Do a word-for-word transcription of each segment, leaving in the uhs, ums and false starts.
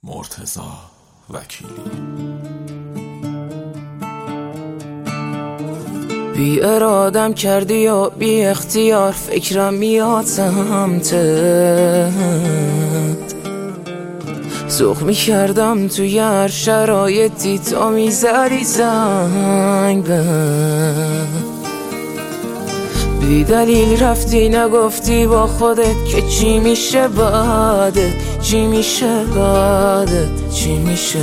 مرتضی وکیلی. بی ارادم کردی و بی اختیار فکرم میاد سمتت، ذوق میکردم توی هر شرایطی تا میزدی زنگ بهم. بی دلیل رفتی نگفتی با خودت که چی میشه بعدت، چی میشه بعدت، چی میشه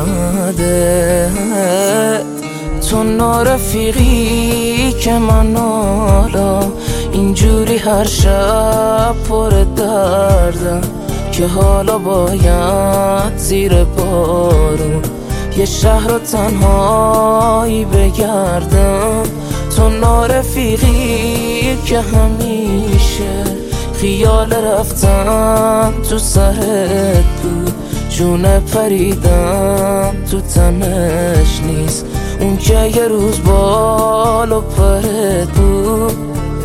بعدت. تو نارفیقی که من حالا اینجوری هر شب پر دردم، که حالا باید زیر بارون یه شهر و تنهایی بگردم. تو نارفیقی که همیشه خیال رفتن تو سرت بود، جونه پریدم تو تنش نیست اون که یه روز بال و پرت بود.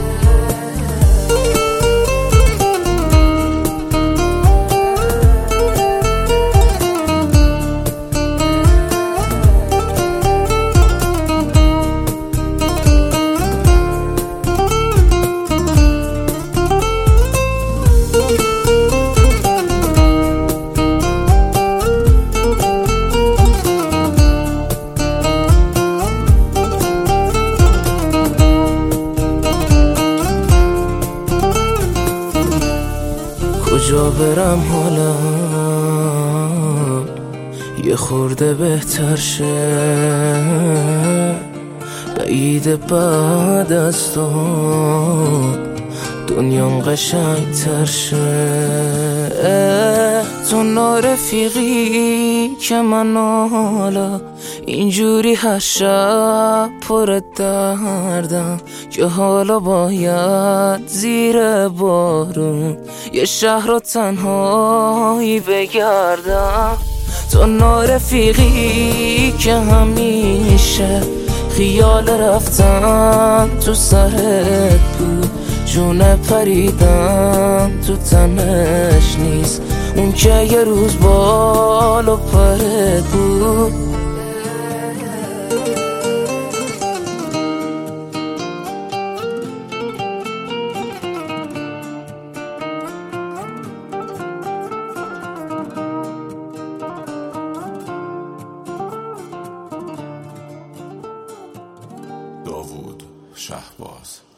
کجا برم حالا یه خورده بهتر شه، بعید بعد از تو دنیام قشنگ تر شه. تو نارفیقی که من حالا اینجوری هر شب پر دردم، که حالا باید زیر بارون یه شهر و تنهایی بگردم. تو نارفیقی که همیشه خیال رفتن تو سرت بود، جونه پریدم تو تنش نیست اون که یه روز بال و پرت بود. داوود شهباز.